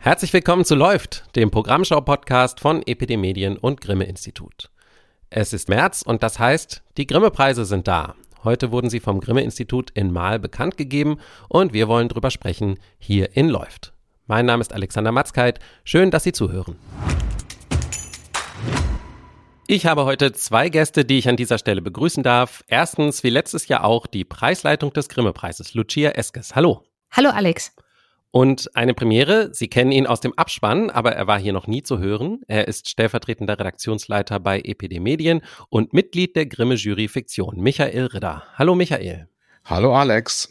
Herzlich willkommen zu Läuft, dem Programmschau-Podcast von EPD Medien und Grimme-Institut. Es ist März und das heißt, die Grimme-Preise sind da. Heute wurden sie vom Grimme-Institut in Marl bekannt gegeben und wir wollen drüber sprechen hier in Läuft. Mein Name ist Alexander Matzkeit, schön, dass Sie zuhören. Ich habe heute zwei Gäste, die ich an dieser Stelle begrüßen darf. Erstens, wie letztes Jahr auch, die Preisleitung des Grimme-Preises, Lucia Eskes. Hallo. Hallo Alex. Und eine Premiere, Sie kennen ihn aus dem Abspann, aber er war hier noch nie zu hören. Er ist stellvertretender Redaktionsleiter bei EPD Medien und Mitglied der Grimme-Jury Fiktion, Michael Ridder. Hallo Michael. Hallo Alex.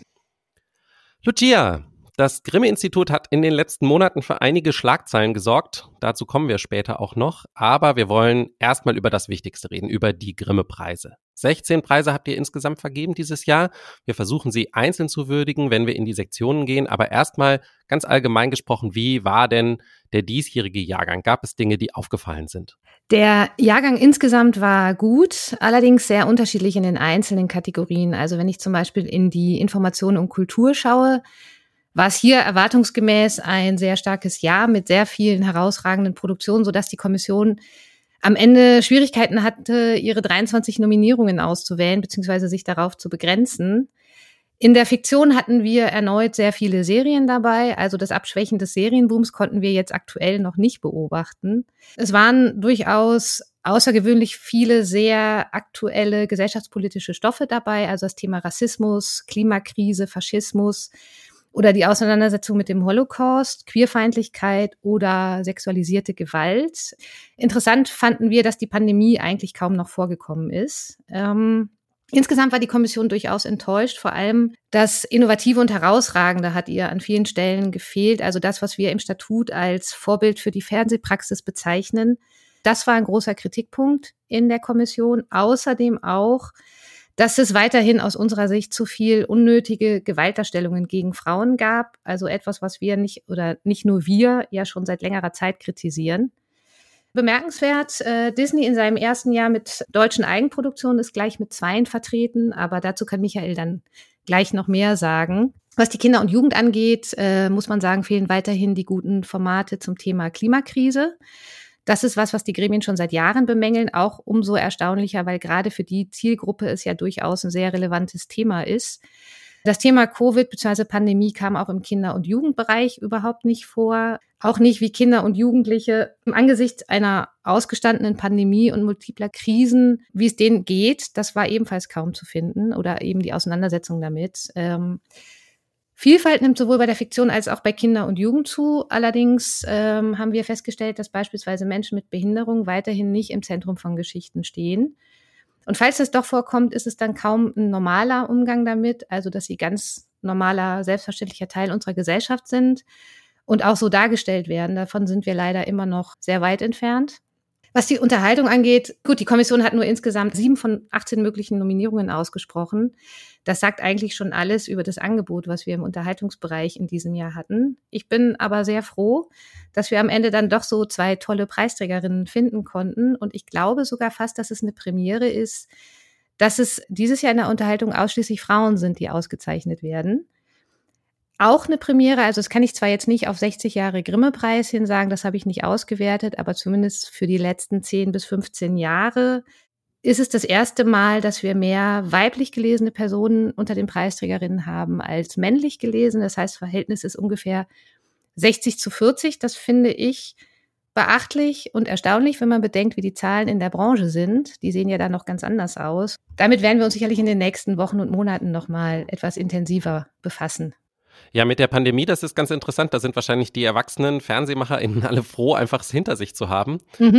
Lucia, das Grimme-Institut hat in den letzten Monaten für einige Schlagzeilen gesorgt. Dazu kommen wir später auch noch. Aber wir wollen erstmal über das Wichtigste reden, über die Grimme-Preise. 16 Preise habt ihr insgesamt vergeben dieses Jahr. Wir versuchen sie einzeln zu würdigen, wenn wir in die Sektionen gehen. Aber erstmal ganz allgemein gesprochen, wie war denn der diesjährige Jahrgang? Gab es Dinge, die aufgefallen sind? Der Jahrgang insgesamt war gut, allerdings sehr unterschiedlich in den einzelnen Kategorien. Also wenn ich zum Beispiel in die Information und Kultur schaue, war es hier erwartungsgemäß ein sehr starkes Jahr mit sehr vielen herausragenden Produktionen, sodass die Kommission am Ende Schwierigkeiten hatte, ihre 23 Nominierungen auszuwählen, beziehungsweise sich darauf zu begrenzen. In der Fiktion hatten wir erneut sehr viele Serien dabei, also das Abschwächen des Serienbooms konnten wir jetzt aktuell noch nicht beobachten. Es waren durchaus außergewöhnlich viele sehr aktuelle gesellschaftspolitische Stoffe dabei, also das Thema Rassismus, Klimakrise, Faschismus oder die Auseinandersetzung mit dem Holocaust, Queerfeindlichkeit oder sexualisierte Gewalt. Interessant fanden wir, dass die Pandemie eigentlich kaum noch vorgekommen ist. Insgesamt war die Kommission durchaus enttäuscht. Vor allem das Innovative und Herausragende hat ihr an vielen Stellen gefehlt. Also das, was wir im Statut als Vorbild für die Fernsehpraxis bezeichnen. Das war ein großer Kritikpunkt in der Kommission. Außerdem auch, dass es weiterhin aus unserer Sicht zu viel unnötige Gewaltdarstellungen gegen Frauen gab. Also etwas, was wir nicht nur wir ja schon seit längerer Zeit kritisieren. Bemerkenswert, Disney in seinem ersten Jahr mit deutschen Eigenproduktionen ist gleich mit 2 vertreten, aber dazu kann Michael dann gleich noch mehr sagen. Was die Kinder und Jugend angeht, muss man sagen, fehlen weiterhin die guten Formate zum Thema Klimakrise. Das ist was die Gremien schon seit Jahren bemängeln, auch umso erstaunlicher, weil gerade für die Zielgruppe es ja durchaus ein sehr relevantes Thema ist. Das Thema Covid bzw. Pandemie kam auch im Kinder- und Jugendbereich überhaupt nicht vor. Auch nicht, wie Kinder und Jugendliche im Angesicht einer ausgestandenen Pandemie und multipler Krisen, wie es denen geht. Das war ebenfalls kaum zu finden oder eben die Auseinandersetzung damit. Vielfalt nimmt sowohl bei der Fiktion als auch bei Kinder und Jugend zu. Allerdings haben wir festgestellt, dass beispielsweise Menschen mit Behinderung weiterhin nicht im Zentrum von Geschichten stehen. Und falls das doch vorkommt, ist es dann kaum ein normaler Umgang damit, also dass sie ganz normaler, selbstverständlicher Teil unserer Gesellschaft sind und auch so dargestellt werden. Davon sind wir leider immer noch sehr weit entfernt. Was die Unterhaltung angeht, gut, die Kommission hat nur insgesamt 7 von 18 möglichen Nominierungen ausgesprochen. Das sagt eigentlich schon alles über das Angebot, was wir im Unterhaltungsbereich in diesem Jahr hatten. Ich bin aber sehr froh, dass wir am Ende dann doch so 2 tolle Preisträgerinnen finden konnten. Und ich glaube sogar fast, dass es eine Premiere ist, dass es dieses Jahr in der Unterhaltung ausschließlich Frauen sind, die ausgezeichnet werden. Auch eine Premiere, also das kann ich zwar jetzt nicht auf 60 Jahre Grimme-Preis hin sagen, das habe ich nicht ausgewertet, aber zumindest für die letzten 10 bis 15 Jahre ist es das erste Mal, dass wir mehr weiblich gelesene Personen unter den Preisträgerinnen haben als männlich gelesen. Das heißt, das Verhältnis ist ungefähr 60:40. Das finde ich beachtlich und erstaunlich, wenn man bedenkt, wie die Zahlen in der Branche sind. Die sehen ja da noch ganz anders aus. Damit werden wir uns sicherlich in den nächsten Wochen und Monaten noch mal etwas intensiver befassen. Ja, mit der Pandemie, das ist ganz interessant. Da sind wahrscheinlich die erwachsenen FernsehmacherInnen alle froh, einfach es hinter sich zu haben.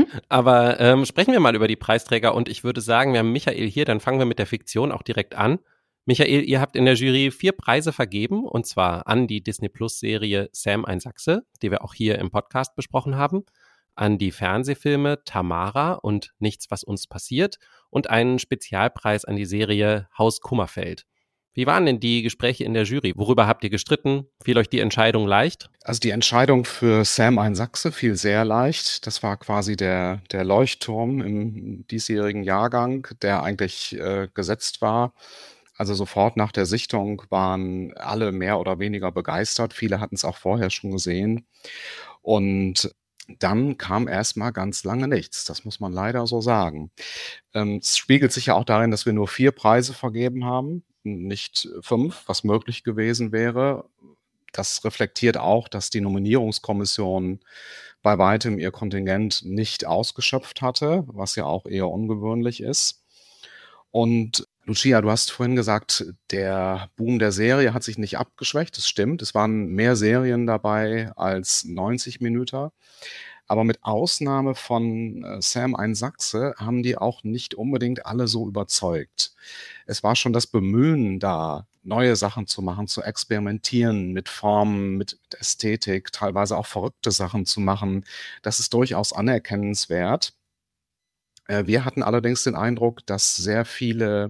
Aber sprechen wir mal über die Preisträger und ich würde sagen, wir haben Michael hier, dann fangen wir mit der Fiktion auch direkt an. Michael, ihr habt in der Jury 4 Preise vergeben und zwar an die Disney-Plus-Serie Sam, ein Sachse, die wir auch hier im Podcast besprochen haben, an die Fernsehfilme Tamara und Nichts, was uns passiert und einen Spezialpreis an die Serie Haus Kummerfeld. Wie waren denn die Gespräche in der Jury? Worüber habt ihr gestritten? Fiel euch die Entscheidung leicht? Also die Entscheidung für Sam, ein Sachse fiel sehr leicht. Das war quasi der Leuchtturm im diesjährigen Jahrgang, der eigentlich gesetzt war. Also sofort nach der Sichtung waren alle mehr oder weniger begeistert. Viele hatten es auch vorher schon gesehen. Und dann kam erstmal ganz lange nichts. Das muss man leider so sagen. Es spiegelt sich ja auch darin, dass wir nur 4 Preise vergeben haben, nicht 5, was möglich gewesen wäre. Das reflektiert auch, dass die Nominierungskommission bei weitem ihr Kontingent nicht ausgeschöpft hatte, was ja auch eher ungewöhnlich ist. Und Lucia, du hast vorhin gesagt, der Boom der Serie hat sich nicht abgeschwächt. Das stimmt. Es waren mehr Serien dabei als 90 Minuten. Aber mit Ausnahme von Sam ein Sachse haben die auch nicht unbedingt alle so überzeugt. Es war schon das Bemühen da, neue Sachen zu machen, zu experimentieren mit Formen, mit Ästhetik, teilweise auch verrückte Sachen zu machen. Das ist durchaus anerkennenswert. Wir hatten allerdings den Eindruck, dass sehr viele,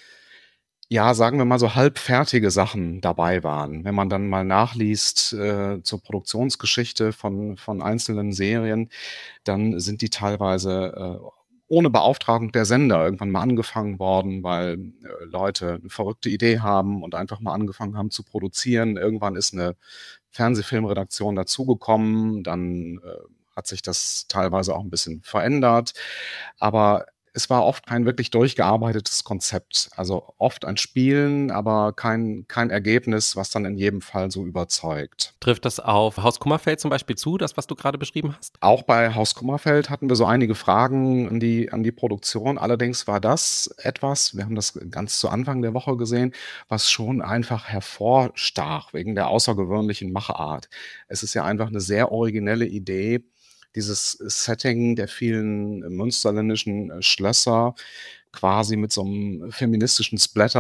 ja, sagen wir mal so halbfertige Sachen dabei waren. Wenn man dann mal nachliest zur Produktionsgeschichte von einzelnen Serien, dann sind die teilweise ohne Beauftragung der Sender irgendwann mal angefangen worden, weil Leute eine verrückte Idee haben und einfach mal angefangen haben zu produzieren. Irgendwann ist eine Fernsehfilmredaktion dazugekommen, dann hat sich das teilweise auch ein bisschen verändert. Aber es war oft kein wirklich durchgearbeitetes Konzept. Also oft ein Spielen, aber kein Ergebnis, was dann in jedem Fall so überzeugt. Trifft das auf Haus Kummerfeld zum Beispiel zu, das, was du gerade beschrieben hast? Auch bei Haus Kummerfeld hatten wir so einige Fragen an die Produktion. Allerdings war das etwas, wir haben das ganz zu Anfang der Woche gesehen, was schon einfach hervorstach wegen der außergewöhnlichen Machart. Es ist ja einfach eine sehr originelle Idee, dieses Setting der vielen münsterländischen Schlösser quasi mit so einem feministischen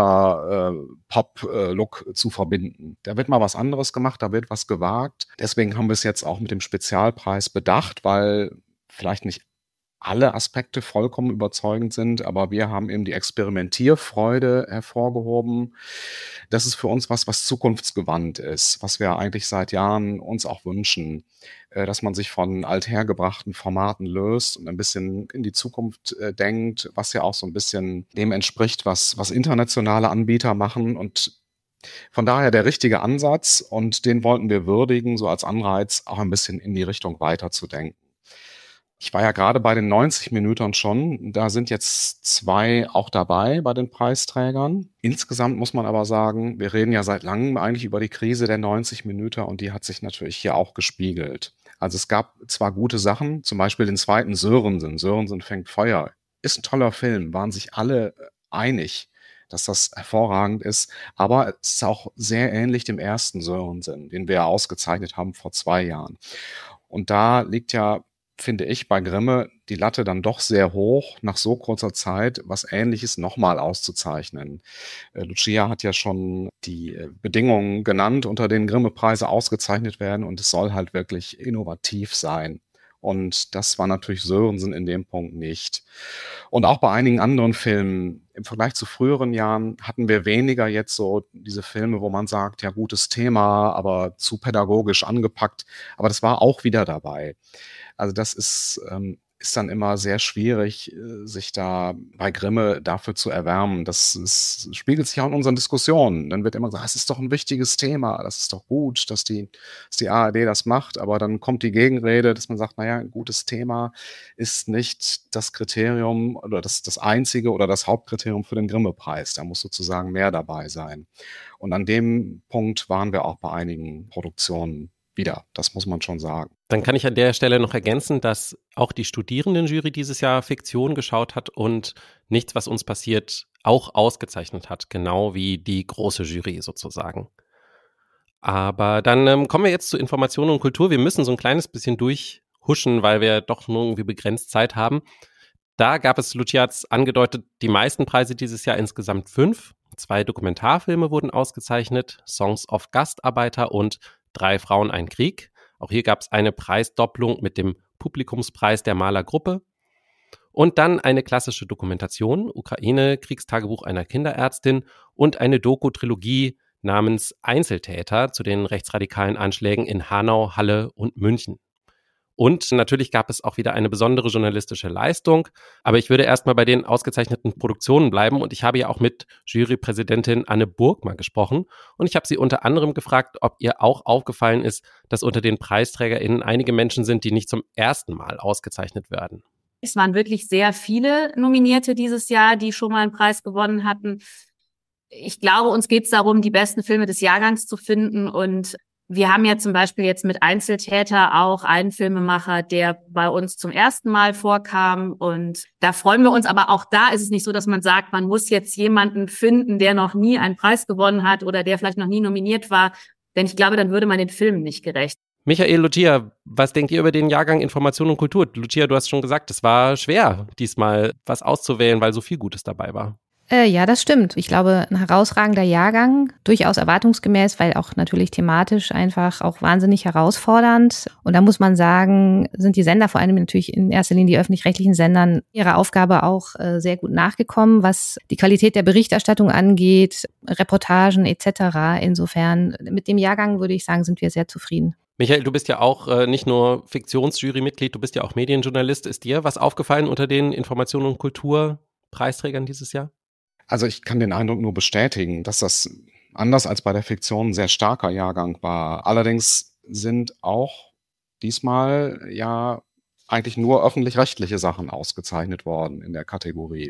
Splatter-Pop-Look zu verbinden. Da wird mal was anderes gemacht, da wird was gewagt. Deswegen haben wir es jetzt auch mit dem Spezialpreis bedacht, weil vielleicht nicht alle Aspekte vollkommen überzeugend sind, aber wir haben eben die Experimentierfreude hervorgehoben. Das ist für uns was zukunftsgewandt ist, was wir eigentlich seit Jahren uns auch wünschen, dass man sich von althergebrachten Formaten löst und ein bisschen in die Zukunft denkt, was ja auch so ein bisschen dem entspricht, was internationale Anbieter machen. Und von daher der richtige Ansatz, und den wollten wir würdigen, so als Anreiz, auch ein bisschen in die Richtung weiterzudenken. Ich war ja gerade bei den 90 Minuten schon. Da sind jetzt 2 auch dabei bei den Preisträgern. Insgesamt muss man aber sagen, wir reden ja seit langem eigentlich über die Krise der 90 Minuten, und die hat sich natürlich hier auch gespiegelt. Also es gab zwar gute Sachen, zum Beispiel den zweiten Sörensen. Sörensen fängt Feuer. Ist ein toller Film, waren sich alle einig, dass das hervorragend ist. Aber es ist auch sehr ähnlich dem ersten Sörensen, den wir ausgezeichnet haben vor 2 Jahren. Und da liegt ja, finde ich, bei Grimme die Latte dann doch sehr hoch, nach so kurzer Zeit was Ähnliches nochmal auszuzeichnen. Lucia hat ja schon die Bedingungen genannt, unter denen Grimme-Preise ausgezeichnet werden, und es soll halt wirklich innovativ sein. Und das war natürlich Sörensen in dem Punkt nicht. Und auch bei einigen anderen Filmen im Vergleich zu früheren Jahren hatten wir weniger jetzt so diese Filme, wo man sagt, ja, gutes Thema, aber zu pädagogisch angepackt. Aber das war auch wieder dabei. Also das ist dann immer sehr schwierig, sich da bei Grimme dafür zu erwärmen. Das spiegelt sich auch in unseren Diskussionen. Dann wird immer gesagt, das ist doch ein wichtiges Thema, das ist doch gut, dass die ARD das macht. Aber dann kommt die Gegenrede, dass man sagt, naja, ein gutes Thema ist nicht das Kriterium oder das einzige oder das Hauptkriterium für den Grimme-Preis. Da muss sozusagen mehr dabei sein. Und an dem Punkt waren wir auch bei einigen Produktionen wieder. Das muss man schon sagen. Dann kann ich an der Stelle noch ergänzen, dass auch die Studierendenjury dieses Jahr Fiktion geschaut hat und Nichts, was uns passiert, auch ausgezeichnet hat, genau wie die große Jury sozusagen. Aber dann kommen wir jetzt zu Information und Kultur. Wir müssen so ein kleines bisschen durchhuschen, weil wir doch nur irgendwie begrenzt Zeit haben. Da gab es, Lucia hat's angedeutet, die meisten Preise dieses Jahr, insgesamt 5. 2 Dokumentarfilme wurden ausgezeichnet, Songs of Gastarbeiter und 3 Frauen, ein Krieg. Auch hier gab es eine Preisdopplung mit dem Publikumspreis der Malergruppe. Und dann eine klassische Dokumentation, Ukraine, Kriegstagebuch einer Kinderärztin, und eine Doku-Trilogie namens Einzeltäter zu den rechtsradikalen Anschlägen in Hanau, Halle und München. Und natürlich gab es auch wieder eine besondere journalistische Leistung. Aber ich würde erstmal bei den ausgezeichneten Produktionen bleiben. Und ich habe ja auch mit Jurypräsidentin Anne Burgmann gesprochen. Und ich habe sie unter anderem gefragt, ob ihr auch aufgefallen ist, dass unter den PreisträgerInnen einige Menschen sind, die nicht zum ersten Mal ausgezeichnet werden. Es waren wirklich sehr viele Nominierte dieses Jahr, die schon mal einen Preis gewonnen hatten. Ich glaube, uns geht es darum, die besten Filme des Jahrgangs zu finden. Und wir haben ja zum Beispiel jetzt mit Einzeltäter auch einen Filmemacher, der bei uns zum ersten Mal vorkam. Und da freuen wir uns. Aber auch da ist es nicht so, dass man sagt, man muss jetzt jemanden finden, der noch nie einen Preis gewonnen hat oder der vielleicht noch nie nominiert war. Denn ich glaube, dann würde man den Filmen nicht gerecht. Michael, Lucia, was denkt ihr über den Jahrgang Information und Kultur? Lucia, du hast schon gesagt, es war schwer, diesmal was auszuwählen, weil so viel Gutes dabei war. Ja, das stimmt. Ich glaube, ein herausragender Jahrgang, durchaus erwartungsgemäß, weil auch natürlich thematisch einfach auch wahnsinnig herausfordernd. Und da muss man sagen, sind die Sender, vor allem natürlich in erster Linie die öffentlich-rechtlichen Sendern, ihrer Aufgabe auch sehr gut nachgekommen, was die Qualität der Berichterstattung angeht, Reportagen etc. Insofern, mit dem Jahrgang würde ich sagen, sind wir sehr zufrieden. Michael, du bist ja auch nicht nur Fiktionsjury-Mitglied, du bist ja auch Medienjournalist. Ist dir was aufgefallen unter den Information und Kulturpreisträgern dieses Jahr? Also ich kann den Eindruck nur bestätigen, dass das anders als bei der Fiktion ein sehr starker Jahrgang war. Allerdings sind auch diesmal ja eigentlich nur öffentlich-rechtliche Sachen ausgezeichnet worden in der Kategorie.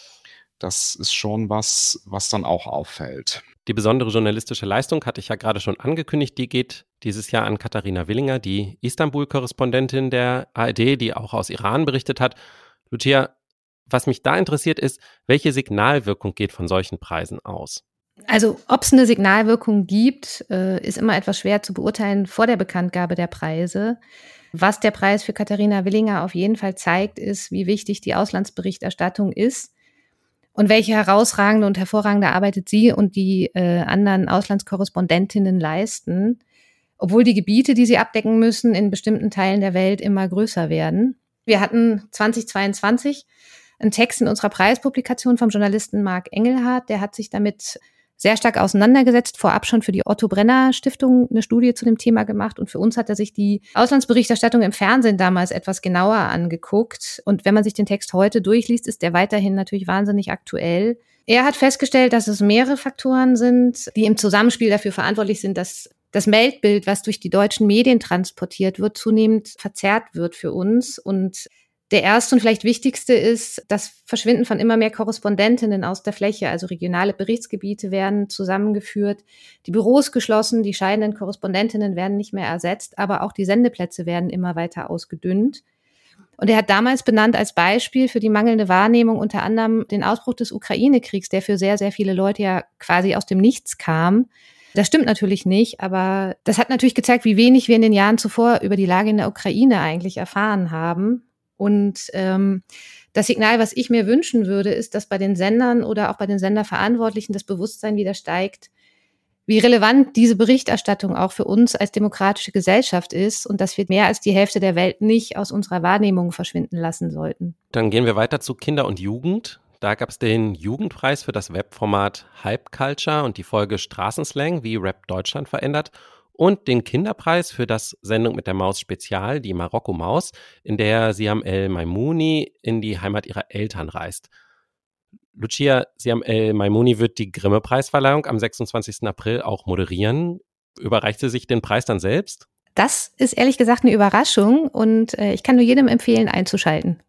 Das ist schon was dann auch auffällt. Die besondere journalistische Leistung hatte ich ja gerade schon angekündigt. Die geht dieses Jahr an Katharina Willinger, die Istanbul-Korrespondentin der ARD, die auch aus Iran berichtet hat. Lucia, was mich da interessiert ist, welche Signalwirkung geht von solchen Preisen aus? Also ob es eine Signalwirkung gibt, ist immer etwas schwer zu beurteilen vor der Bekanntgabe der Preise. Was der Preis für Katharina Willinger auf jeden Fall zeigt, ist, wie wichtig die Auslandsberichterstattung ist und welche herausragende und hervorragende Arbeit sie und die anderen Auslandskorrespondentinnen leisten, obwohl die Gebiete, die sie abdecken müssen, in bestimmten Teilen der Welt immer größer werden. Wir hatten 2022 einen Text in unserer Preispublikation vom Journalisten Marc Engelhardt, der hat sich damit sehr stark auseinandergesetzt, vorab schon für die Otto Brenner Stiftung eine Studie zu dem Thema gemacht und für uns hat er sich die Auslandsberichterstattung im Fernsehen damals etwas genauer angeguckt und wenn man sich den Text heute durchliest, ist der weiterhin natürlich wahnsinnig aktuell. Er hat festgestellt, dass es mehrere Faktoren sind, die im Zusammenspiel dafür verantwortlich sind, dass das Weltbild, was durch die deutschen Medien transportiert wird, zunehmend verzerrt wird für uns und der erste und vielleicht wichtigste ist das Verschwinden von immer mehr Korrespondentinnen aus der Fläche. Also regionale Berichtsgebiete werden zusammengeführt, die Büros geschlossen, die scheidenden Korrespondentinnen werden nicht mehr ersetzt, aber auch die Sendeplätze werden immer weiter ausgedünnt. Und er hat damals benannt als Beispiel für die mangelnde Wahrnehmung unter anderem den Ausbruch des Ukraine-Kriegs, der für sehr, sehr viele Leute ja quasi aus dem Nichts kam. Das stimmt natürlich nicht, aber das hat natürlich gezeigt, wie wenig wir in den Jahren zuvor über die Lage in der Ukraine eigentlich erfahren haben. Und das Signal, was ich mir wünschen würde, ist, dass bei den Sendern oder auch bei den Senderverantwortlichen das Bewusstsein wieder steigt, wie relevant diese Berichterstattung auch für uns als demokratische Gesellschaft ist und dass wir mehr als die Hälfte der Welt nicht aus unserer Wahrnehmung verschwinden lassen sollten. Dann gehen wir weiter zu Kinder und Jugend. Da gab es den Jugendpreis für das Webformat Hype Culture und die Folge Straßenslang, wie Rap Deutschland verändert. Und den Kinderpreis für das Sendung mit der Maus Spezial, die Marokko-Maus, in der Siam El Maimouni in die Heimat ihrer Eltern reist. Lucia, Siam El Maimouni wird die Grimme-Preisverleihung am 26. April auch moderieren. Überreicht sie sich den Preis dann selbst? Das ist ehrlich gesagt eine Überraschung und ich kann nur jedem empfehlen, einzuschalten.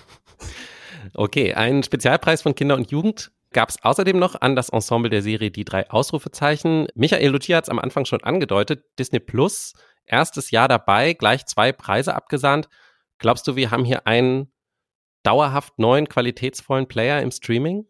Okay, einen Spezialpreis von Kinder und Jugend gab es außerdem noch an das Ensemble der Serie Die 3 Ausrufezeichen. Michael, Lucia hat es am Anfang schon angedeutet. Disney Plus, erstes Jahr dabei, gleich 2 Preise abgesahnt. Glaubst du, wir haben hier einen dauerhaft neuen, qualitätsvollen Player im Streaming?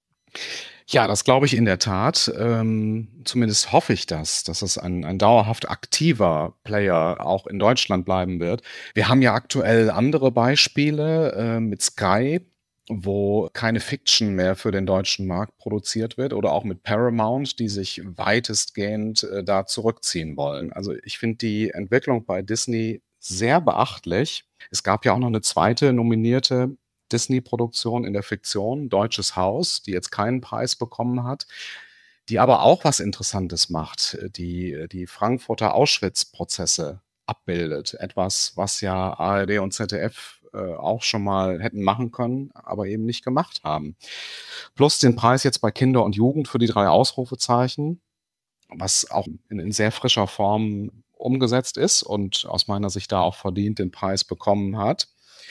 Ja, das glaube ich in der Tat. Zumindest hoffe ich das, dass es ein dauerhaft aktiver Player auch in Deutschland bleiben wird. Wir haben ja aktuell andere Beispiele mit Sky, wo keine Fiction mehr für den deutschen Markt produziert wird oder auch mit Paramount, die sich weitestgehend da zurückziehen wollen. Also ich finde die Entwicklung bei Disney sehr beachtlich. Es gab ja auch noch eine zweite nominierte Disney-Produktion in der Fiktion, Deutsches Haus, die jetzt keinen Preis bekommen hat, die aber auch was Interessantes macht, die Frankfurter Auschwitz-Prozesse abbildet. Etwas, was ja ARD und ZDF auch schon mal hätten machen können, aber eben nicht gemacht haben. Plus den Preis jetzt bei Kinder und Jugend für die 3 Ausrufezeichen, was auch in sehr frischer Form umgesetzt ist und aus meiner Sicht da auch verdient den Preis bekommen hat.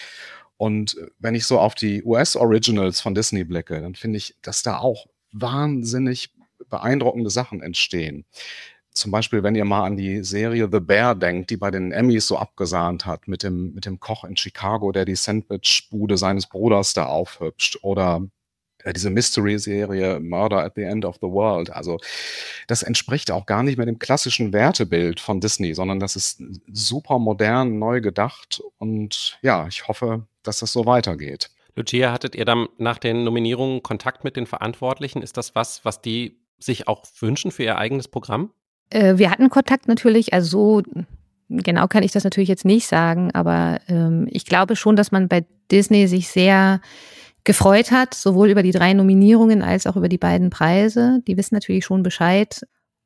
Und wenn ich so auf die US-Originals von Disney blicke, dann finde ich, dass da auch wahnsinnig beeindruckende Sachen entstehen. Zum Beispiel, wenn ihr mal an die Serie The Bear denkt, die bei den Emmys so abgesahnt hat, mit dem Koch in Chicago, der die Sandwich-Bude seines Bruders da aufhübscht, oder diese Mystery-Serie Murder at the End of the World. Also das entspricht auch gar nicht mehr dem klassischen Wertebild von Disney, sondern das ist super modern, neu gedacht. Und ja, ich hoffe, dass das so weitergeht. Lucia, hattet ihr dann nach den Nominierungen Kontakt mit den Verantwortlichen? Ist das was die sich auch wünschen für ihr eigenes Programm? Wir hatten Kontakt natürlich, also so genau kann ich das natürlich jetzt nicht sagen, aber ich glaube schon, dass man bei Disney sich sehr gefreut hat, sowohl über die 3 Nominierungen als auch über die beiden Preise. Die wissen natürlich schon Bescheid.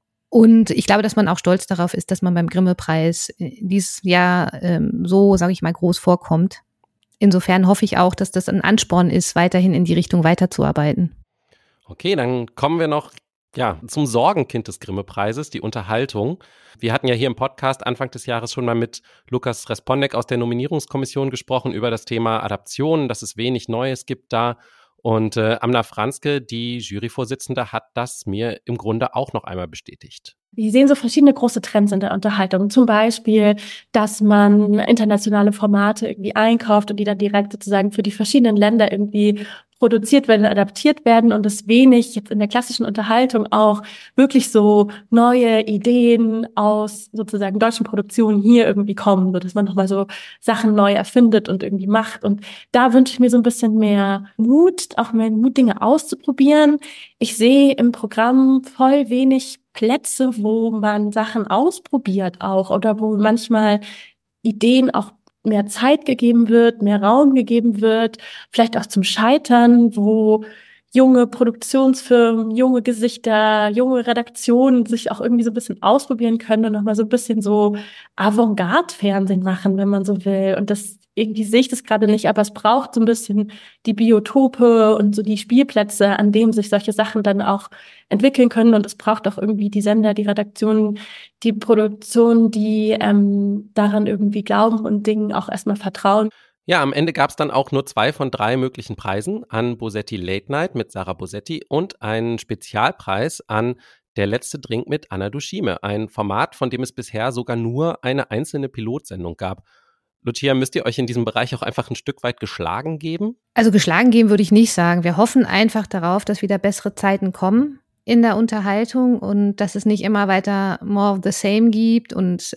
Und ich glaube, dass man auch stolz darauf ist, dass man beim Grimme-Preis dieses Jahr so, sage ich mal, groß vorkommt. Insofern hoffe ich auch, dass das ein Ansporn ist, weiterhin in die Richtung weiterzuarbeiten. Okay, dann kommen wir noch zum Sorgenkind des Grimme-Preises, die Unterhaltung. Wir hatten ja hier im Podcast Anfang des Jahres schon mal mit Lukas Respondek aus der Nominierungskommission gesprochen über das Thema Adaptionen, dass es wenig Neues gibt da. Und Amna Franzke, die Juryvorsitzende, hat das mir im Grunde auch noch einmal bestätigt. Wir sehen so verschiedene große Trends in der Unterhaltung. Zum Beispiel, dass man internationale Formate irgendwie einkauft und die dann direkt sozusagen für die verschiedenen Länder irgendwie produziert werden, adaptiert werden und es wenig jetzt in der klassischen Unterhaltung auch wirklich so neue Ideen aus sozusagen deutschen Produktionen hier irgendwie kommen, so dass man nochmal so Sachen neu erfindet und irgendwie macht. Und da wünsche ich mir so ein bisschen mehr Mut, auch mehr Mut, Dinge auszuprobieren. Ich sehe im Programm voll wenig Plätze, wo man Sachen ausprobiert auch oder wo manchmal Ideen auch mehr Zeit gegeben wird, mehr Raum gegeben wird, vielleicht auch zum Scheitern, wo junge Produktionsfirmen, junge Gesichter, junge Redaktionen sich auch irgendwie so ein bisschen ausprobieren können und nochmal so ein bisschen so Avantgarde-Fernsehen machen, wenn man so will. Und das irgendwie sehe ich das gerade nicht, aber es braucht so ein bisschen die Biotope und so die Spielplätze, an denen sich solche Sachen dann auch entwickeln können. Und es braucht auch irgendwie die Sender, die Redaktionen, die Produktion, die daran irgendwie glauben und Dingen auch erstmal vertrauen. Ja, am Ende gab es dann auch nur 2 von 3 möglichen Preisen an Bosetti Late Night mit Sarah Bosetti und einen Spezialpreis an Der letzte Drink mit Anna Dushime, ein Format, von dem es bisher sogar nur eine einzelne Pilotsendung gab. Lucia, müsst ihr euch in diesem Bereich auch einfach ein Stück weit geschlagen geben? Also geschlagen geben würde ich nicht sagen. Wir hoffen einfach darauf, dass wieder bessere Zeiten kommen in der Unterhaltung und dass es nicht immer weiter more of the same gibt und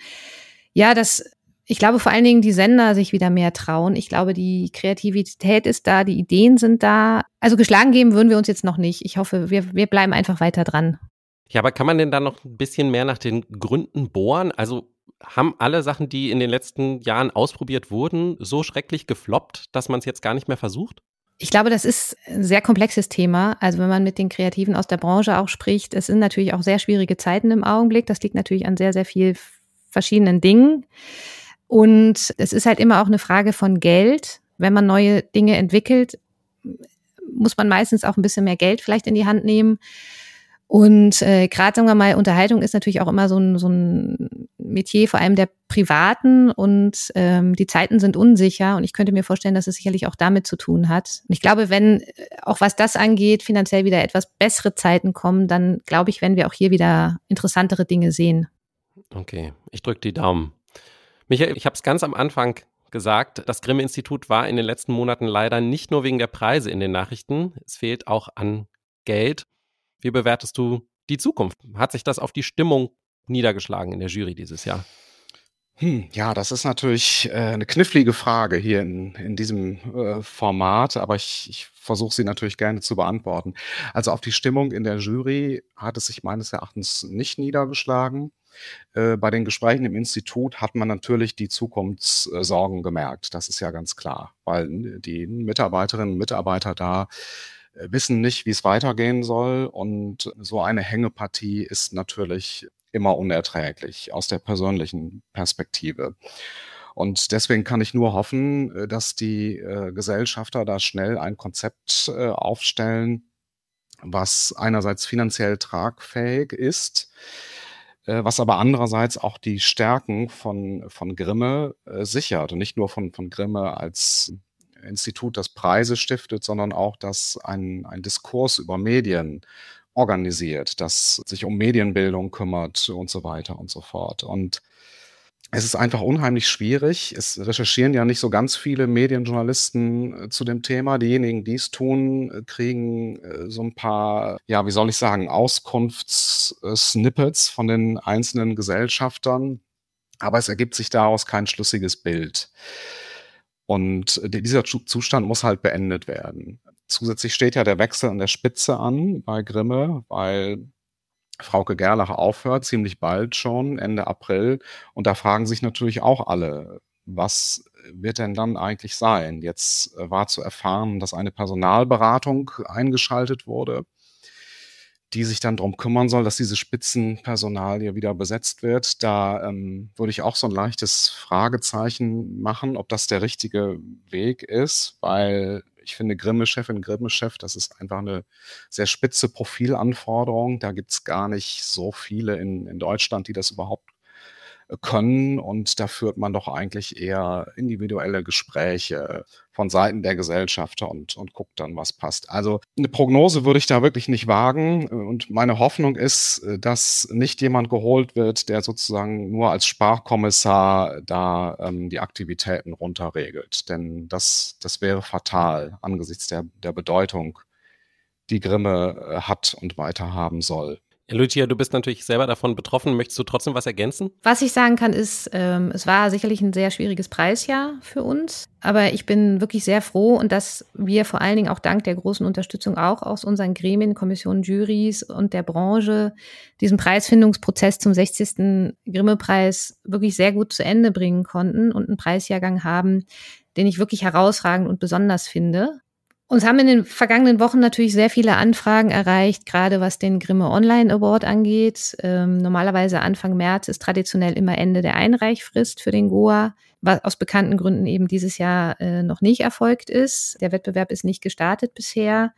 ich glaube vor allen Dingen die Sender sich wieder mehr trauen. Ich glaube, die Kreativität ist da, die Ideen sind da. Also geschlagen geben würden wir uns jetzt noch nicht. Ich hoffe, wir bleiben einfach weiter dran. Ja, aber kann man denn da noch ein bisschen mehr nach den Gründen bohren? Also haben alle Sachen, die in den letzten Jahren ausprobiert wurden, so schrecklich gefloppt, dass man es jetzt gar nicht mehr versucht? Ich glaube, das ist ein sehr komplexes Thema. Also wenn man mit den Kreativen aus der Branche auch spricht, es sind natürlich auch sehr schwierige Zeiten im Augenblick. Das liegt natürlich an sehr, sehr vielen verschiedenen Dingen. Und es ist halt immer auch eine Frage von Geld. Wenn man neue Dinge entwickelt, muss man meistens auch ein bisschen mehr Geld vielleicht in die Hand nehmen. Und gerade, sagen wir mal, Unterhaltung ist natürlich auch immer so ein Metier, vor allem der Privaten. Und die Zeiten sind unsicher. Und ich könnte mir vorstellen, dass es sicherlich auch damit zu tun hat. Und ich glaube, wenn, auch was das angeht, finanziell wieder etwas bessere Zeiten kommen, dann glaube ich, werden wir auch hier wieder interessantere Dinge sehen. Okay, ich drücke die Daumen. Michael, ich habe es ganz am Anfang gesagt, das Grimme-Institut war in den letzten Monaten leider nicht nur wegen der Preise in den Nachrichten. Es fehlt auch an Geld. Wie bewertest du die Zukunft? Hat sich das auf die Stimmung niedergeschlagen in der Jury dieses Jahr? Ja, das ist natürlich eine knifflige Frage hier in diesem Format, aber ich versuche sie natürlich gerne zu beantworten. Also auf die Stimmung in der Jury hat es sich meines Erachtens nicht niedergeschlagen. Bei den Gesprächen im Institut hat man natürlich die Zukunftssorgen gemerkt. Das ist ja ganz klar, weil die Mitarbeiterinnen und Mitarbeiter da wissen nicht, wie es weitergehen soll. Und so eine Hängepartie ist natürlich immer unerträglich aus der persönlichen Perspektive. Und deswegen kann ich nur hoffen, dass die Gesellschafter da schnell ein Konzept aufstellen, was einerseits finanziell tragfähig ist, was aber andererseits auch die Stärken von Grimme sichert und nicht nur von Grimme als Institut, das Preise stiftet, sondern auch, dass ein Diskurs über Medien organisiert, das sich um Medienbildung kümmert und so weiter und so fort. Und es ist einfach unheimlich schwierig. Es recherchieren ja nicht so ganz viele Medienjournalisten zu dem Thema. Diejenigen, die es tun, kriegen so ein paar, ja, wie soll ich sagen, Auskunftssnippets von den einzelnen Gesellschaftern. Aber es ergibt sich daraus kein schlüssiges Bild. Und dieser Zustand muss halt beendet werden. Zusätzlich steht ja der Wechsel an der Spitze an bei Grimme, weil Frauke Gerlach aufhört, ziemlich bald schon, Ende April. Und da fragen sich natürlich auch alle, was wird denn dann eigentlich sein? Jetzt war zu erfahren, dass eine Personalberatung eingeschaltet wurde, die sich dann darum kümmern soll, dass diese Spitzenpersonalie wieder besetzt wird. Da würde ich auch so ein leichtes Fragezeichen machen, ob das der richtige Weg ist, weil ich finde, Grimme-Chefin, Grimme-Chef, das ist einfach eine sehr spitze Profilanforderung. Da gibt es gar nicht so viele in Deutschland, die das überhaupt können. Und da führt man doch eigentlich eher individuelle Gespräche von Seiten der Gesellschafter und guckt dann, was passt. Also eine Prognose würde ich da wirklich nicht wagen. Und meine Hoffnung ist, dass nicht jemand geholt wird, der sozusagen nur als Sparkommissar da die Aktivitäten runterregelt. Denn das wäre fatal angesichts der Bedeutung, die Grimme hat und weiter haben soll. Lucia, du bist natürlich selber davon betroffen. Möchtest du trotzdem was ergänzen? Was ich sagen kann, ist, es war sicherlich ein sehr schwieriges Preisjahr für uns. Aber ich bin wirklich sehr froh und dass wir vor allen Dingen auch dank der großen Unterstützung auch aus unseren Gremien, Kommissionen, Jurys und der Branche diesen Preisfindungsprozess zum 60. Grimme-Preis wirklich sehr gut zu Ende bringen konnten und einen Preisjahrgang haben, den ich wirklich herausragend und besonders finde. Uns haben in den vergangenen Wochen natürlich sehr viele Anfragen erreicht, gerade was den Grimme Online Award angeht. Normalerweise Anfang März ist traditionell immer Ende der Einreichfrist für den GOA, was aus bekannten Gründen eben dieses Jahr noch nicht erfolgt ist. Der Wettbewerb ist nicht gestartet bisher.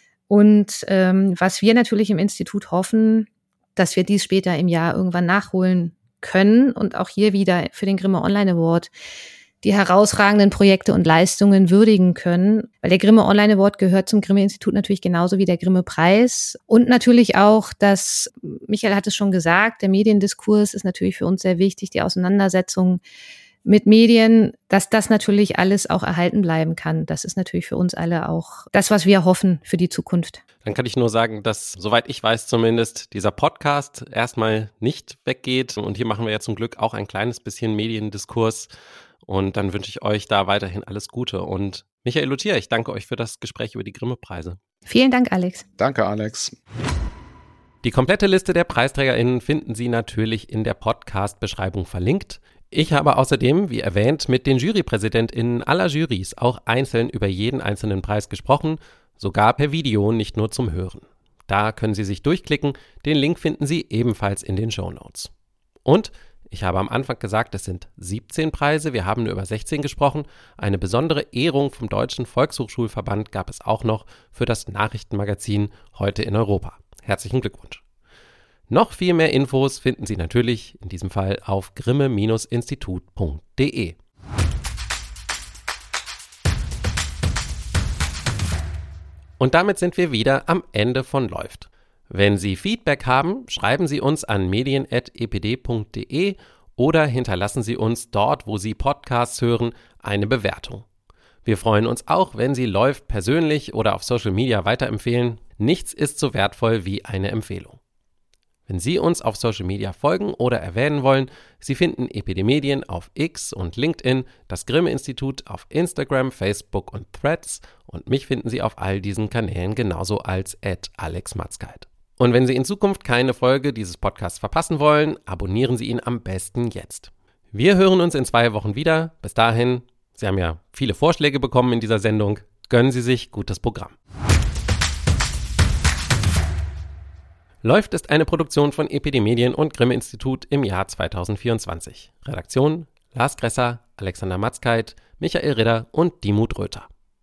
Und was wir natürlich im Institut hoffen, dass wir dies später im Jahr irgendwann nachholen können und auch hier wieder für den Grimme Online Award die herausragenden Projekte und Leistungen würdigen können. Weil der Grimme Online Award gehört zum Grimme-Institut natürlich genauso wie der Grimme-Preis. Und natürlich auch, dass, Michael hat es schon gesagt, der Mediendiskurs ist natürlich für uns sehr wichtig, die Auseinandersetzung mit Medien, dass das natürlich alles auch erhalten bleiben kann. Das ist natürlich für uns alle auch das, was wir hoffen für die Zukunft. Dann kann ich nur sagen, dass, soweit ich weiß zumindest, dieser Podcast erstmal nicht weggeht. Und hier machen wir ja zum Glück auch ein kleines bisschen Mediendiskurs. Und dann wünsche ich euch da weiterhin alles Gute. Und Michael, Lucia, ich danke euch für das Gespräch über die Grimme-Preise. Vielen Dank, Alex. Danke, Alex. Die komplette Liste der PreisträgerInnen finden Sie natürlich in der Podcast-Beschreibung verlinkt. Ich habe außerdem, wie erwähnt, mit den JurypräsidentInnen aller Jurys auch einzeln über jeden einzelnen Preis gesprochen, sogar per Video, nicht nur zum Hören. Da können Sie sich durchklicken. Den Link finden Sie ebenfalls in den Shownotes. Und ich habe am Anfang gesagt, es sind 17 Preise, wir haben nur über 16 gesprochen. Eine besondere Ehrung vom Deutschen Volkshochschulverband gab es auch noch für das Nachrichtenmagazin Heute in Europa. Herzlichen Glückwunsch. Noch viel mehr Infos finden Sie natürlich in diesem Fall auf grimme-institut.de. Und damit sind wir wieder am Ende von Läuft. Wenn Sie Feedback haben, schreiben Sie uns an medien@epd.de oder hinterlassen Sie uns dort, wo Sie Podcasts hören, eine Bewertung. Wir freuen uns auch, wenn Sie Läuft persönlich oder auf Social Media weiterempfehlen. Nichts ist so wertvoll wie eine Empfehlung. Wenn Sie uns auf Social Media folgen oder erwähnen wollen, Sie finden EPD Medien auf X und LinkedIn, das Grimme-Institut auf Instagram, Facebook und Threads und mich finden Sie auf all diesen Kanälen genauso als @AlexMatzkeit. Und wenn Sie in Zukunft keine Folge dieses Podcasts verpassen wollen, abonnieren Sie ihn am besten jetzt. Wir hören uns in 2 Wochen wieder. Bis dahin, Sie haben ja viele Vorschläge bekommen in dieser Sendung. Gönnen Sie sich gutes Programm. Läuft ist eine Produktion von EPD Medien und Grimme-Institut im Jahr 2024. Redaktion: Lars Gresser, Alexander Matzkeit, Michael Ridder und Dimut Röther.